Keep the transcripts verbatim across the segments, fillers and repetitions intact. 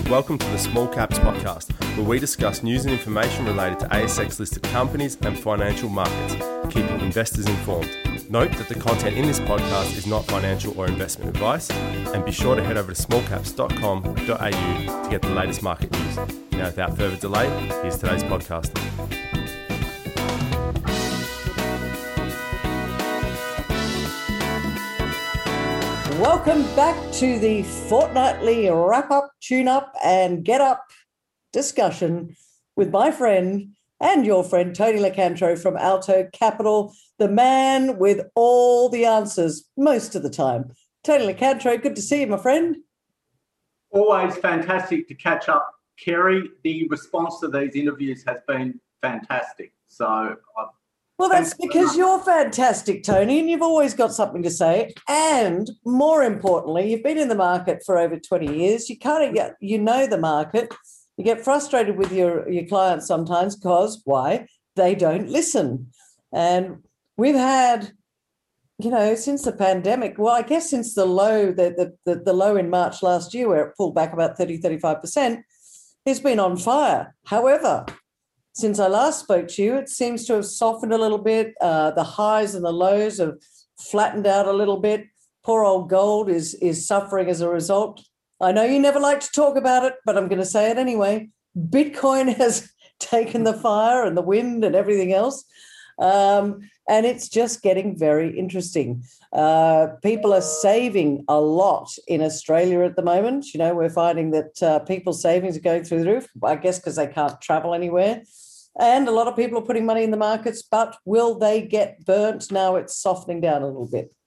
Welcome to the Small Caps Podcast, where we discuss news and information related to A S X-listed companies and financial markets, keeping investors informed. Note that the content in this podcast is not financial or investment advice, and be sure to head over to small caps dot com dot a u to get the latest market news. Now, without further delay, here's today's podcast. Welcome back to the fortnightly wrap-up, tune-up and get-up discussion with my friend and your friend, Tony Locantro from Alto Capital, the man with all the answers most of the time. Tony Locantro, good to see you, my friend. Always fantastic to catch up, Kerry. The response to these interviews has been fantastic. So I've Well, that's because you're fantastic, Tony, and you've always got something to say. And more importantly, you've been in the market for over twenty years. You kind of get, you know the market. You get frustrated with your, your clients sometimes because, why? They don't listen. And we've had, you know, since the pandemic, well, I guess since the low, the, the, the, the low in March last year where it pulled back about thirty, thirty-five percent, it's been on fire. However, since I last spoke to you, it seems to have softened a little bit. Uh, the highs and the lows have flattened out a little bit. Poor old gold is, is suffering as a result. I know you never like to talk about it, but I'm going to say it anyway. Bitcoin has taken the fire and the wind and everything else. Um, and it's just getting very interesting. Uh, people are saving a lot in Australia at the moment. You know, we're finding that uh, people's savings are going through the roof, I guess because they can't travel anywhere. And a lot of people are putting money in the markets, but will they get burnt? Now it's softening down a little bit.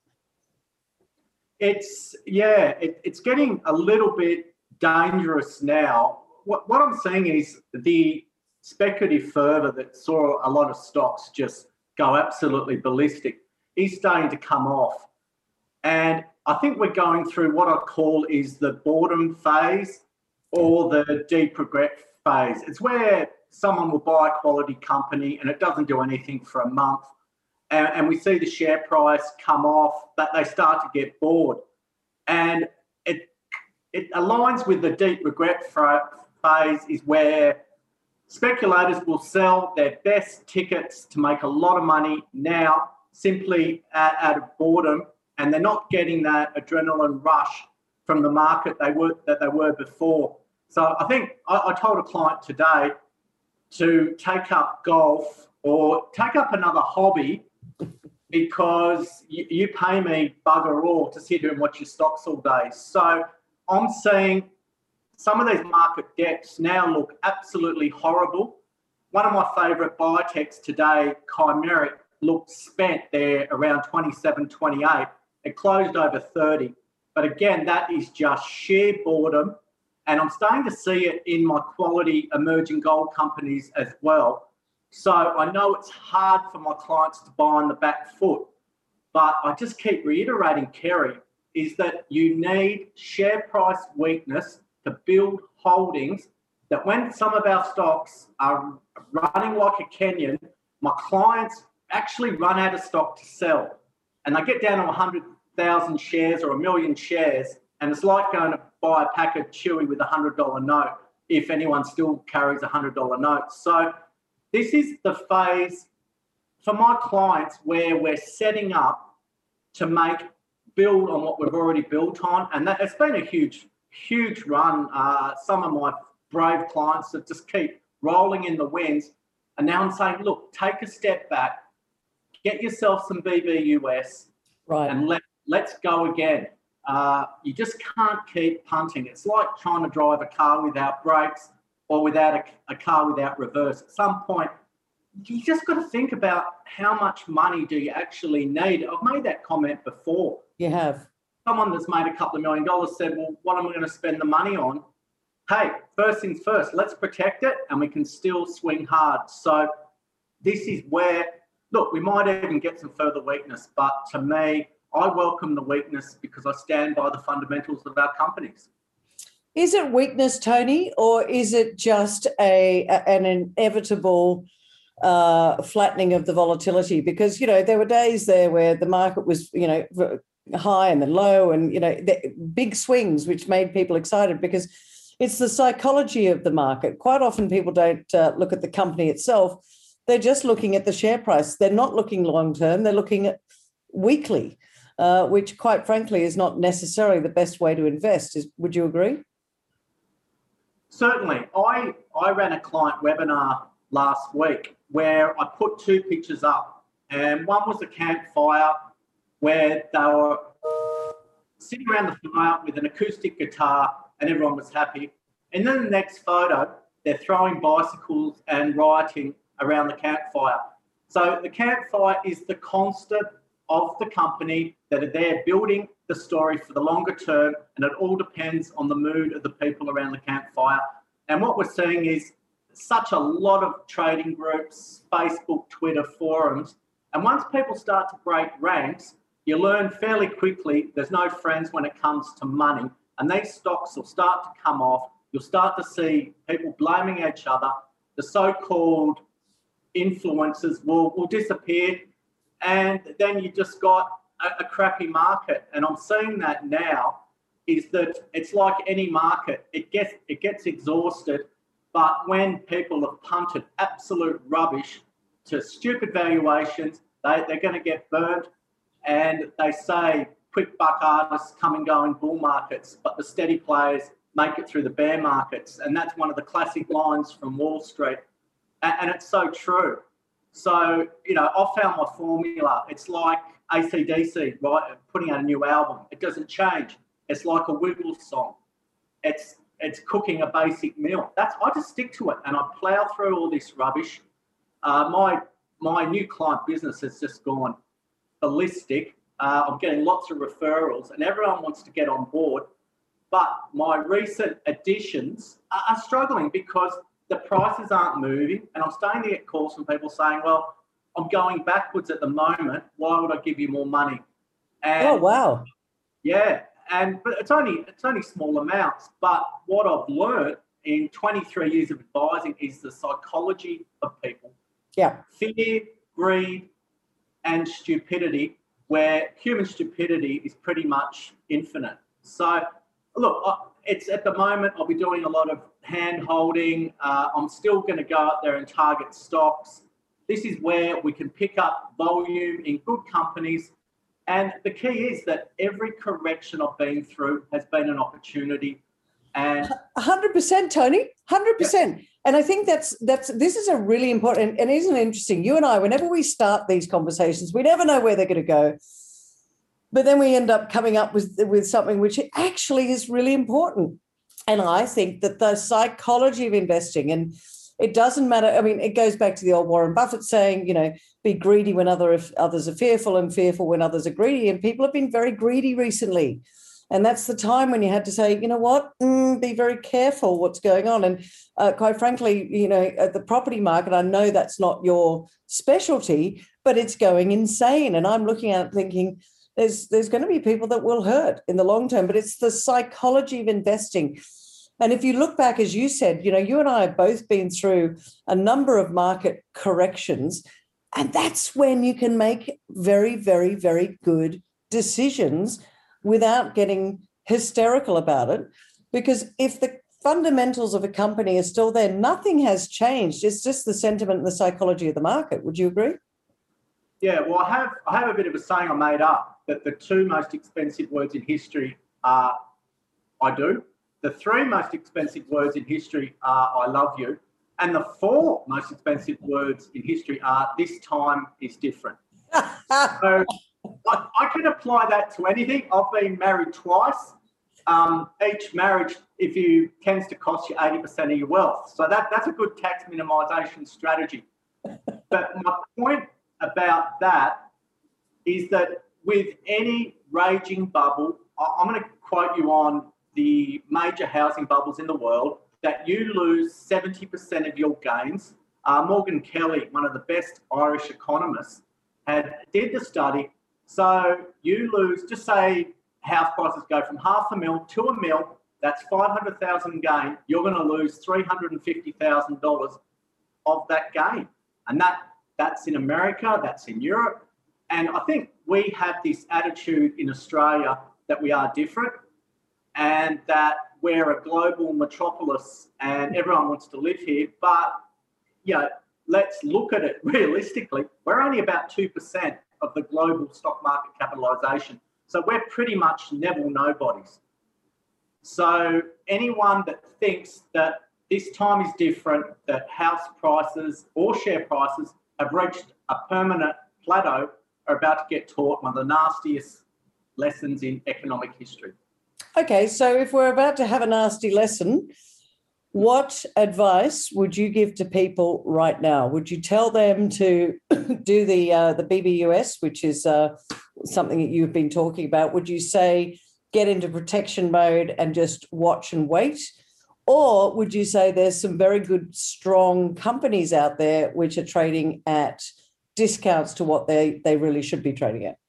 It's, yeah, it, it's getting a little bit dangerous now. What, what I'm seeing is the speculative fervour that saw a lot of stocks just go absolutely ballistic is starting to come off. And I think we're going through what I call is the boredom phase or the deep regret phase. It's where someone will buy a quality company and it doesn't do anything for a month, and, and we see the share price come off, that they start to get bored. And it it aligns with the deep regret phase is where speculators will sell their best tickets to make a lot of money now simply out, out of boredom, and they're not getting that adrenaline rush from the market they were that they were before. So I think I, I told a client today to take up golf or take up another hobby because you, you pay me bugger all to sit here and watch your stocks all day. So I'm seeing some of these market depths now look absolutely horrible. One of my favourite biotechs today, Chimeric, looked spent there around twenty-seven, twenty-eight. It closed over thirty. But again, that is just sheer boredom. And I'm starting to see it in my quality emerging gold companies as well. So I know it's hard for my clients to buy on the back foot, but I just keep reiterating, Kerry, is that you need share price weakness to build holdings that when some of our stocks are running like a Kenyan, my clients actually run out of stock to sell. And they get down to one hundred thousand shares or a million shares, and it's like going to buy a pack of Chewy with a one hundred dollar note if anyone still carries a one hundred dollar note. So this is the phase for my clients where we're setting up to make, build on what we've already built on. And that it's been a huge, huge run. Uh, some of my brave clients that just keep rolling in the wins. And now I'm saying, look, take a step back, get yourself some B B U S, right, and let, let's go again. Uh, you just can't keep punting. It's like trying to drive a car without brakes or without a, a car without reverse. At some point, you just got to think about how much money do you actually need. I've made that comment before. You have. Someone that's made a couple of million dollars said, well, what am I going to spend the money on? Hey, first things first, let's protect it and we can still swing hard. So this is where, look, we might even get some further weakness, but to me, I welcome the weakness because I stand by the fundamentals of our companies. Is it weakness, Tony, or is it just a, a an inevitable uh, flattening of the volatility? Because, you know, there were days there where the market was, you know, high and then low and, you know, the big swings, which made people excited because It's the psychology of the market. Quite often people don't uh, look at the company itself. They're just looking at the share price. They're not looking long-term. They're looking at weekly, uh, which quite frankly is not necessarily the best way to invest. Is, would you agree? Certainly. I, I ran a client webinar last week where I put two pictures up, and one was a campfire where they were sitting around the fire with an acoustic guitar and everyone was happy. And then the next photo, they're throwing bicycles and rioting around the campfire. So the campfire is the constant of the company that are there building the story for the longer term, and it all depends on the mood of the people around the campfire. And what we're seeing is such a lot of trading groups, Facebook, Twitter, forums, and once people start to break ranks, you learn fairly quickly there's no friends when it comes to money, and these stocks will start to come off. You'll start to see people blaming each other. The so-called influencers will, will disappear, and then you just got a, a crappy market. And I'm seeing that now, is that it's like any market, it gets it gets exhausted, but when people have punted absolute rubbish to stupid valuations, they, they're going to get burnt. And they say quick buck artists come and go in bull markets, but the steady players make it through the bear markets. And that's one of the classic lines from Wall Street. And, and it's so true. So, you know, I found my formula. It's like A C D C, right? Putting out a new album. It doesn't change. It's like a Wiggles song. It's it's cooking a basic meal. That's I just stick to it and I plow through all this rubbish. Uh, my my new client business has just gone ballistic. Uh, I'm getting lots of referrals and everyone wants to get on board. But my recent additions are, are struggling because the prices aren't moving, and I'm starting to get calls from people saying, well, I'm going backwards at the moment. Why would I give you more money? And oh, wow. Yeah. And but it's only it's only small amounts. But what I've learned in twenty-three years of advising is the psychology of people. Yeah. Fear, greed, and stupidity, where human stupidity is pretty much infinite. So, look, it's at the moment I'll be doing a lot of hand holding. Uh, I'm still going to go out there and target stocks. This is where we can pick up volume in good companies. And the key is that every correction I've been through has been an opportunity. And one hundred percent, Tony, one hundred percent. Yeah. And I think that's that's this is a really important, and isn't it interesting? You and I, whenever we start these conversations, we never know where they're going to go. But then we end up coming up with, with something which actually is really important. And I think that the psychology of investing, and it doesn't matter. I mean, it goes back to the old Warren Buffett saying, you know, be greedy when other if others are fearful and fearful when others are greedy. And people have been very greedy recently. And that's the time when you had to say, you know what, mm, be very careful what's going on. And uh, quite frankly, you know, at the property market, I know that's not your specialty, but it's going insane. And I'm looking at it thinking there's, there's going to be people that will hurt in the long term, but it's the psychology of investing. And if you look back, as you said, you know, you and I have both been through a number of market corrections, and that's when you can make very, very, very good decisions without getting hysterical about it. Because if the fundamentals of a company are still there, nothing has changed. It's just the sentiment and the psychology of the market. Would you agree? Yeah, well, I have I have a bit of a saying I made up that the two most expensive words in history are I do. The three most expensive words in history are I love you. And the four most expensive words in history are this time is different. So I, I can apply that to anything. I've been married twice. Um, each marriage, if you tends to cost you eighty percent of your wealth. So that, that's a good tax minimisation strategy. But my point about that is that with any raging bubble, I, I'm going to quote you on the major housing bubbles in the world, that you lose seventy percent of your gains. Uh, Morgan Kelly, one of the best Irish economists, had did the study. So you lose, just say house prices go from half a mil to a mil, that's five hundred thousand gain. You're going to lose three hundred fifty thousand dollars of that gain. And that that's in America, that's in Europe. And I think we have this attitude in Australia that we are different, and that we're a global metropolis and everyone wants to live here, but you know, let's look at it realistically. We're only about two percent of the global stock market capitalisation. So we're pretty much Neville nobodies. So anyone that thinks that this time is different, that house prices or share prices have reached a permanent plateau, are about to get taught one of the nastiest lessons in economic history. Okay, so if we're about to have a nasty lesson, what advice would you give to people right now? Would you tell them to do the uh, the B B U S, which is uh, something that you've been talking about? Would you say get into protection mode and just watch and wait? Or would you say there's some very good, strong companies out there which are trading at discounts to what they, they really should be trading at?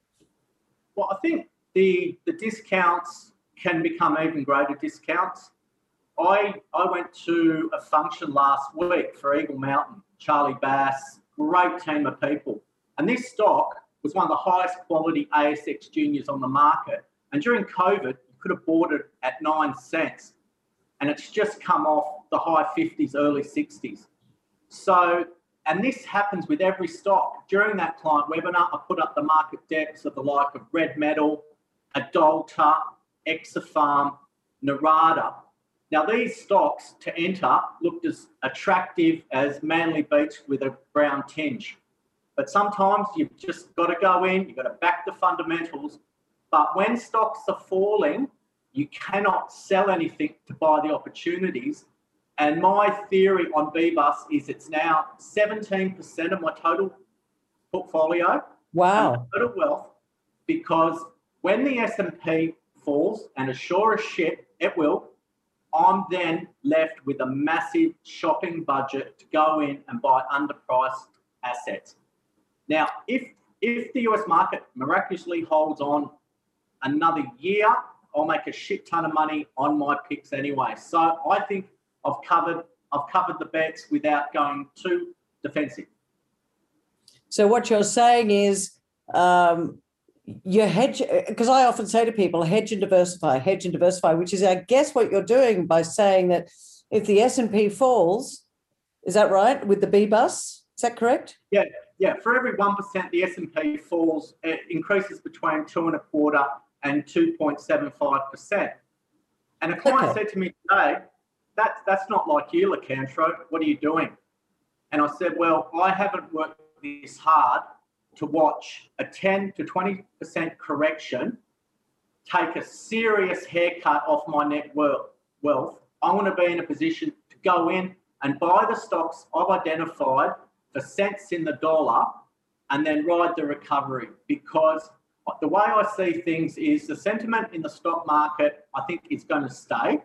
Well, I think the, the discounts can become even greater discounts. I, I went to a function last week for Eagle Mountain, Charlie Bass, great team of people. And this stock was one of the highest quality A S X juniors on the market. And during COVID, you could have bought it at nine cents. And it's just come off the high fifties, early sixties. So, and this happens with every stock. During that client webinar, I put up the market depths of the like of Red Metal, Adalta, Exafarm, Narada. Now, these stocks to enter looked as attractive as Manly Beach with a brown tinge. But sometimes you've just got to go in, you've got to back the fundamentals. But when stocks are falling, you cannot sell anything to buy the opportunities. And my theory on B B U S is it's now seventeen percent of my total portfolio. Wow. Total wealth, because when the S and P falls, and as sure as shit it will, I'm then left with a massive shopping budget to go in and buy underpriced assets. Now, if if the U S market miraculously holds on another year, I'll make a shit ton of money on my picks anyway. So I think I've covered I've covered the bets without going too defensive. So what you're saying is um, you hedge, because I often say to people, hedge and diversify, hedge and diversify, which is, I guess, what you're doing by saying that if the S and P falls, is that right, with the B B U S? Is that correct? Yeah, yeah. For every one percent the S and P falls, it increases between two and a quarter and two point seven five percent. And a client Okay. said to me today, that's, that's not like you, Lacantro. What are you doing? And I said, well, I haven't worked this hard to watch a ten to twenty percent correction take a serious haircut off my net wealth. I want to be in a position to go in and buy the stocks I've identified for cents in the dollar and then ride the recovery, because the way I see things is the sentiment in the stock market, I think, is going to stay.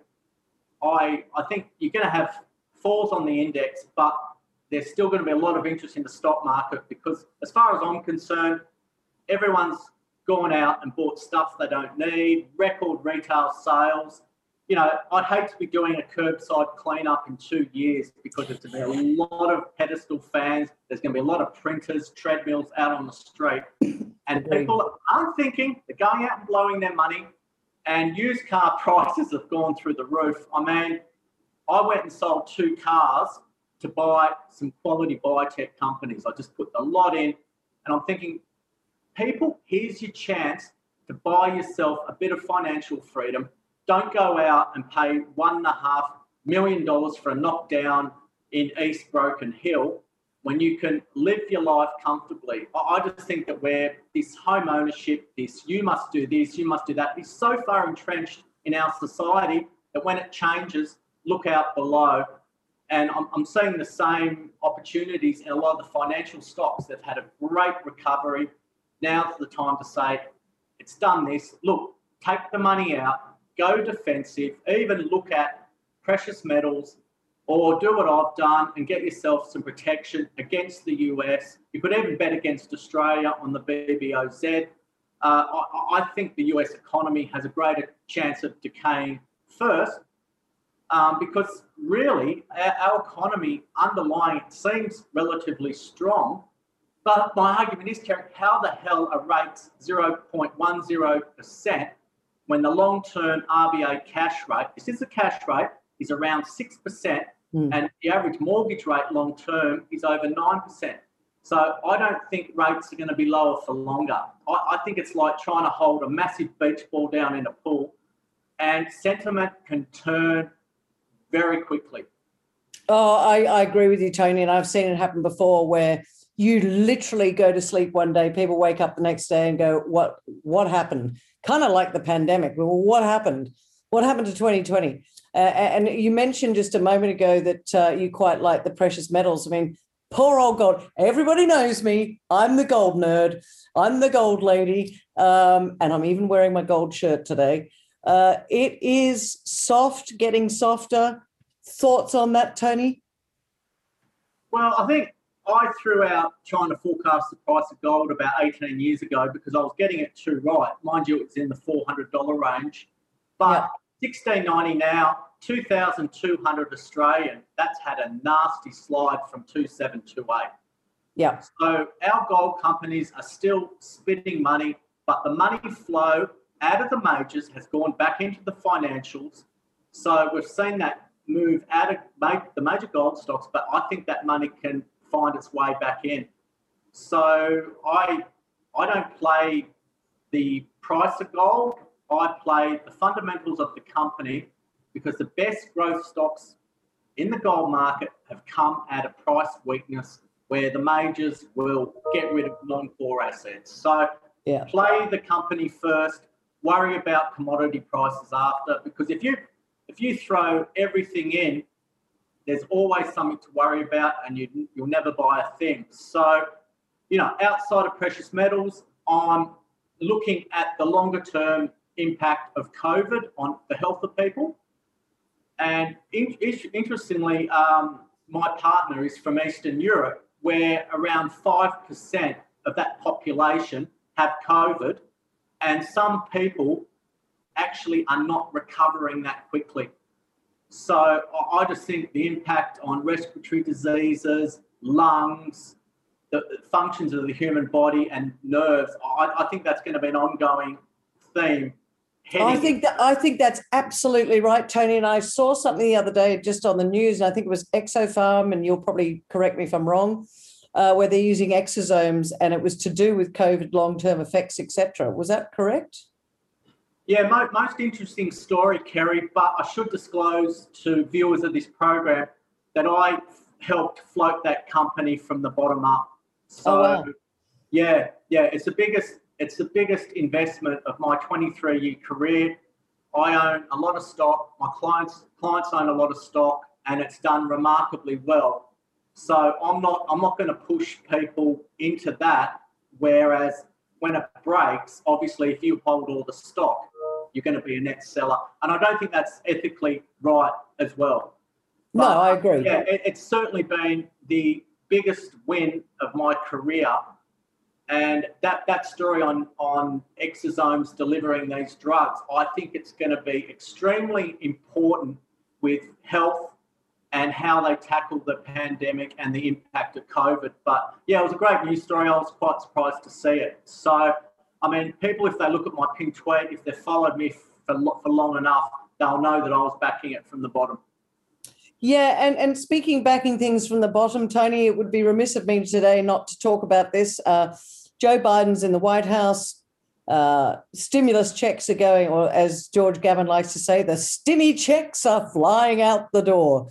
I, I think you're going to have falls on the index, but there's still going to be a lot of interest in the stock market because, as far as I'm concerned, everyone's gone out and bought stuff they don't need, record retail sales. You know, I'd hate to be doing a curbside cleanup in two years because it's a lot of pedestal fans. There's going to be a lot of printers, treadmills out on the street. And people aren't thinking, they're going out and blowing their money. And used car prices have gone through the roof. I mean, I went and sold two cars to buy some quality biotech companies. I just put the lot in, and I'm thinking, people, here's your chance to buy yourself a bit of financial freedom. Don't go out and pay one and a half million dollars for a knockdown in East Broken Hill when you can live your life comfortably. I just think that where this home ownership, this you must do this, you must do that, is so far entrenched in our society that when it changes, look out below. And I'm, I'm seeing the same opportunities in a lot of the financial stocks. They've had a great recovery. Now's the time to say, it's done this. Look, take the money out, go defensive, even look at precious metals, or do what I've done and get yourself some protection against the U S. You could even bet against Australia on the B B O Z. Uh, I, I think the U S economy has a greater chance of decaying first, um, because really our, our economy underlying it seems relatively strong. But my argument is, Kerry, how the hell are rates zero point one zero percent when the long-term R B A cash rate, this is the cash rate, is around six percent, mm. and the average mortgage rate long-term is over nine percent. So I don't think rates are going to be lower for longer. I, I think it's like trying to hold a massive beach ball down in a pool, and sentiment can turn very quickly. Oh, I, I agree with you, Tony, and I've seen it happen before where you literally go to sleep one day, people wake up the next day and go, what, what happened? Kind of like the pandemic. Well, what happened? What happened to twenty twenty? Uh, and you mentioned just a moment ago that uh, you quite like the precious metals. I mean, poor old gold. Everybody knows me. I'm the gold nerd. I'm the gold lady. Um, and I'm even wearing my gold shirt today. Uh, it is soft, getting softer. Thoughts on that, Tony? Well, I think I threw out trying to forecast the price of gold about eighteen years ago because I was getting it too right. Mind you, it's in the four hundred dollars range. But yeah. sixteen ninety now, two thousand two hundred Australian, that's had a nasty slide from two seven two eight. Yeah. So our gold companies are still spending money, but the money flow out of the majors has gone back into the financials. So we've seen that move out of the major gold stocks, but I think that money can find its way back in. So I I don't play the price of gold. I play the fundamentals of the company because the best growth stocks in the gold market have come at a price weakness where the majors will get rid of non-core assets. So yeah. play the company first, worry about commodity prices after, because if you if you throw everything in, there's always something to worry about and you, you'll never buy a thing. So, you know, outside of precious metals, I'm looking at the longer term impact of COVID on the health of people. And in, interestingly, um, my partner is from Eastern Europe, where around five percent of that population have COVID, and some people actually are not recovering that quickly. So I just think the impact on respiratory diseases, lungs, the functions of the human body and nerves, I, I think that's going to be an ongoing theme. I think that I think that's absolutely right, Tony. And I saw something the other day just on the news, and I think it was Exopharm, and you'll probably correct me if I'm wrong, uh, where they're using exosomes, and it was to do with COVID long-term effects, et cetera. Was that correct? Yeah, mo- most interesting story, Kerry, but I should disclose to viewers of this program that I helped float that company from the bottom up. So, oh, wow. yeah, yeah, it's the biggest, it's the biggest investment of my twenty-three year career. I own a lot of stock. My clients clients own a lot of stock, and it's done remarkably well. So I'm not I'm not going to push people into that. Whereas when it breaks, obviously, if you hold all the stock, you're going to be a net seller. And I don't think that's ethically right as well. But, no, I agree. Yeah, it, it's certainly been the biggest win of my career. And that, that story on, on exosomes delivering these drugs, I think it's going to be extremely important with health and how they tackle the pandemic and the impact of COVID. But, yeah, it was a great news story. I was quite surprised to see it. So, I mean, people, if they look at my pinned tweet, if they've followed me for, for long enough, they'll know that I was backing it from the bottom. Yeah, and, and speaking backing things from the bottom, Tony, it would be remiss of me today not to talk about this. Uh, Joe Biden's in the White House. Uh, stimulus checks are going, or as George Gavin likes to say, the stimmy checks are flying out the door.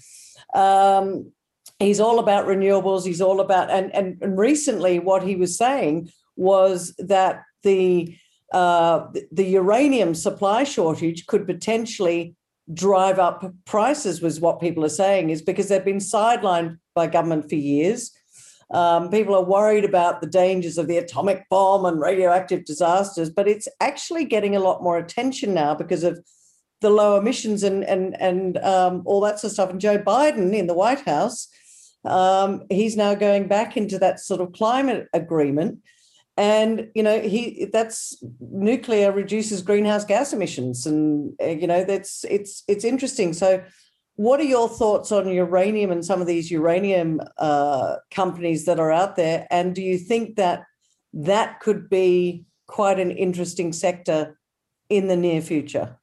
Um, he's all about renewables. He's all about, and, and, and recently what he was saying was that the uh, the uranium supply shortage could potentially drive up prices, was what people are saying, is because they've been sidelined by government for years. Um, people are worried about the dangers of the atomic bomb and radioactive disasters, but it's actually getting a lot more attention now because of the low emissions and and and um, all that sort of stuff. And Joe Biden in the White House, um, he's now going back into that sort of climate agreement. And, you know, he that's nuclear reduces greenhouse gas emissions. And, uh, you know, that's it's it's interesting. So what are your thoughts on uranium and some of these uranium uh, companies that are out there? And do you think that that could be quite an interesting sector in the near future?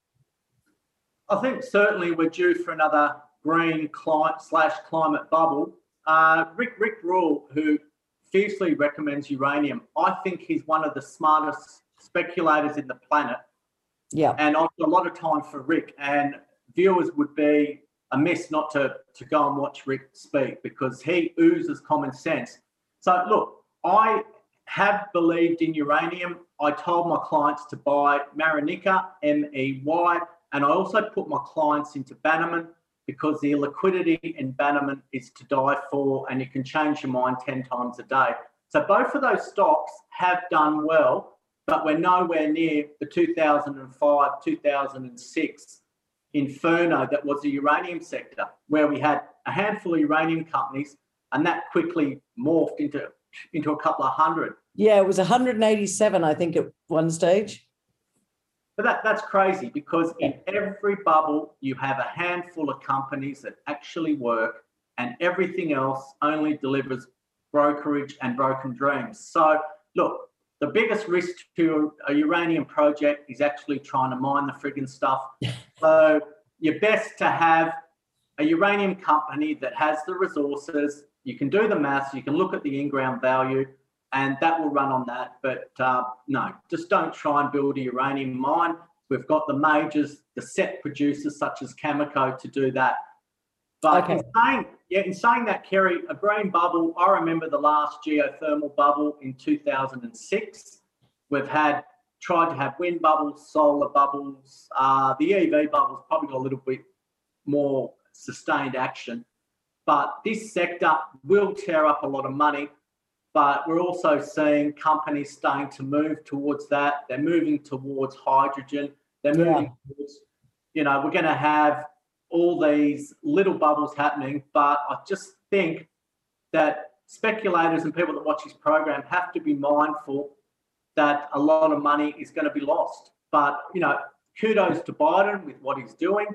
I think certainly we're due for another green climate slash climate bubble. Uh, Rick Rick Rule, who fiercely recommends uranium, I think he's one of the smartest speculators in the planet. Yeah. And I've got a lot of time for Rick, and viewers would be amiss not to, to go and watch Rick speak, because he oozes common sense. So look, I have believed in uranium. I told my clients to buy Marinica, M E Y, and I also put my clients into Bannerman, because the liquidity in Bannerman is to die for, and you can change your mind ten times a day. So both of those stocks have done well, but we're nowhere near the two thousand five, two thousand six inferno that was the uranium sector, where we had a handful of uranium companies, and that quickly morphed into, into a couple of hundred. Yeah, it was one hundred eighty-seven, I think, at one stage. But that, that's crazy, because in every bubble, you have a handful of companies that actually work, and everything else only delivers brokerage and broken dreams. So look, the biggest risk to a uranium project is actually trying to mine the friggin' stuff. So you're best to have a uranium company that has the resources. You can do the maths, you can look at the in-ground value, and that will run on that. But uh, no, just don't try and build a uranium mine. We've got the majors, the set producers such as Cameco to do that. But Okay. in saying, yeah, in saying that, Kerry, a green bubble, I remember the last geothermal bubble in two thousand six. We've had tried to have wind bubbles, solar bubbles. Uh, the E V bubble's probably got a little bit more sustained action. But this sector will tear up a lot of money. But we're also seeing companies starting to move towards that. They're moving towards hydrogen. They're moving Yeah. towards, you know, we're going to have all these little bubbles happening. But I just think that speculators and people that watch this program have to be mindful that a lot of money is going to be lost. But, you know, kudos to Biden with what he's doing.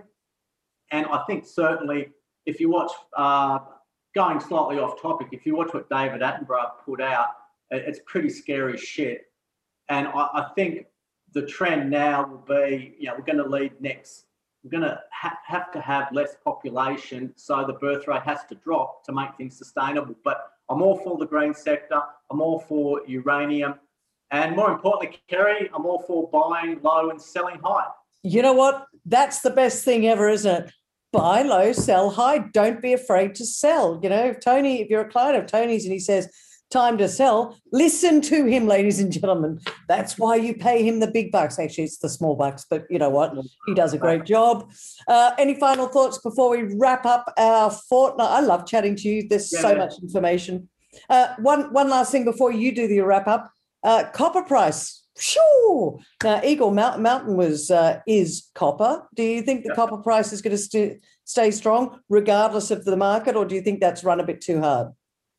And I think certainly if you watch, uh, going slightly off topic, if you watch what David Attenborough put out, it's pretty scary shit. And I, I think the trend now will be, you know, we're going to lead next. We're going to ha- have to have less population, so the birth rate has to drop to make things sustainable. But I'm all for the green sector. I'm all for uranium. And more importantly, Kerry, I'm all for buying low and selling high. You know what? That's the best thing ever, isn't it? Buy low, sell high. Don't be afraid to sell. You know, if Tony, if you're a client of Tony's and he says, time to sell, listen to him, ladies and gentlemen. That's why you pay him the big bucks. Actually, it's the small bucks, but you know what? He does a great job. Uh, any final thoughts before we wrap up our fortnight? I love chatting to you. There's Yeah. so much information. Uh, one, one last thing before you do the wrap up. Uh, copper price. Sure. Now, Eagle Mountain, Mountain was uh, is copper. Do you think the Yeah. copper price is going to st- stay strong regardless of the market, or do you think that's run a bit too hard?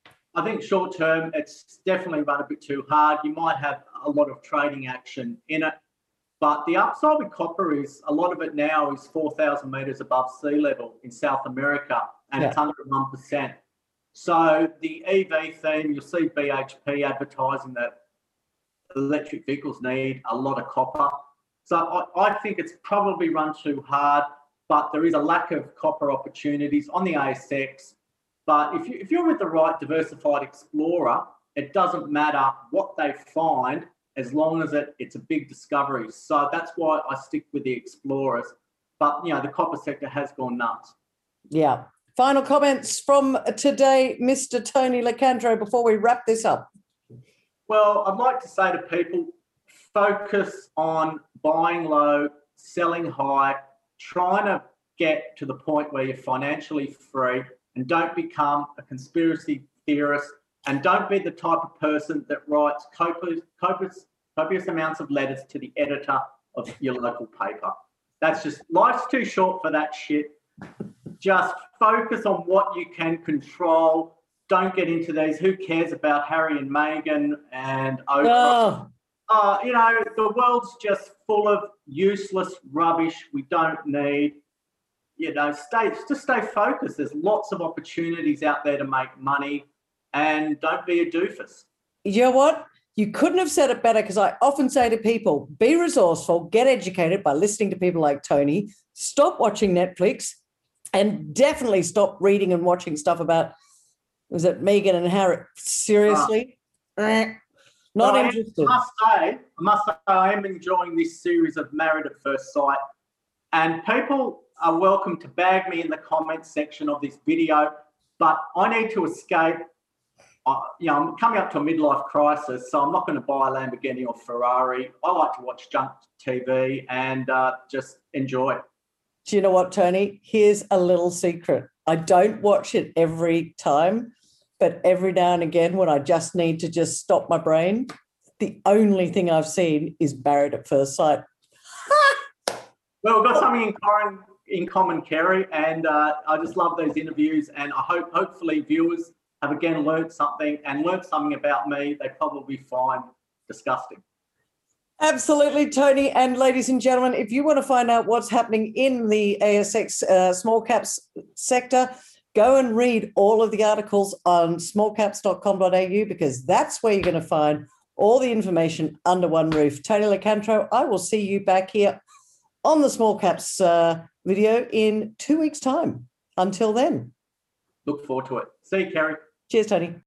I think short term, it's definitely run a bit too hard. You might have a lot of trading action in it. But the upside with copper is a lot of it now is four thousand metres above sea level in South America, and Yeah. it's under one percent. So the E V theme, you'll see B H P advertising that electric vehicles need a lot of copper. So I, I think it's probably run too hard, but there is a lack of copper opportunities on the A S X. But if, you, if you're with the right diversified explorer, it doesn't matter what they find as long as it, it's a big discovery. So that's why I stick with the explorers. But, you know, the copper sector has gone nuts. Yeah. Final comments from today, Mister Tony Licandro, before we wrap this up. Well, I'd like to say to people, focus on buying low, selling high, trying to get to the point where you're financially free, and don't become a conspiracy theorist, and don't be the type of person that writes copious, copious, copious amounts of letters to the editor of your local paper. That's just, life's too short for that shit. Just focus on what you can control. Don't get into these, who cares about Harry and Meghan and Oprah? Oh, Uh, you know, the world's just full of useless rubbish we don't need. You know, stay just stay focused. There's lots of opportunities out there to make money, and don't be a doofus. you know what? You couldn't have said it better, because I often say to people, be resourceful, get educated by listening to people like Tony, stop watching Netflix, and definitely stop reading and watching stuff about, was it Meghan and Harry? Seriously? Uh, not well, interested. I must say, I must say I am enjoying this series of Married at First Sight, and people are welcome to bag me in the comments section of this video, but I need to escape. Uh, you know, I'm coming up to a midlife crisis, so I'm not going to buy a Lamborghini or Ferrari. I like to watch junk T V and uh, just enjoy it. Do you know what, Tony? Here's a little secret. I don't watch it every time, but every now and again when I just need to just stop my brain, the only thing I've seen is Married at First Sight. Well, we've got something in common, in common, Kerry, and uh, I just love these interviews, and I hope hopefully viewers have again learned something and learned something about me they probably find disgusting. Absolutely, Tony. And ladies and gentlemen, if you want to find out what's happening in the A S X uh, small caps sector, go and read all of the articles on small caps dot com dot a u, because that's where you're going to find all the information under one roof. Tony Licantro, I will see you back here on the Small Caps uh, video in two weeks' time. Until then. Look forward to it. See you, Kerry. Cheers, Tony.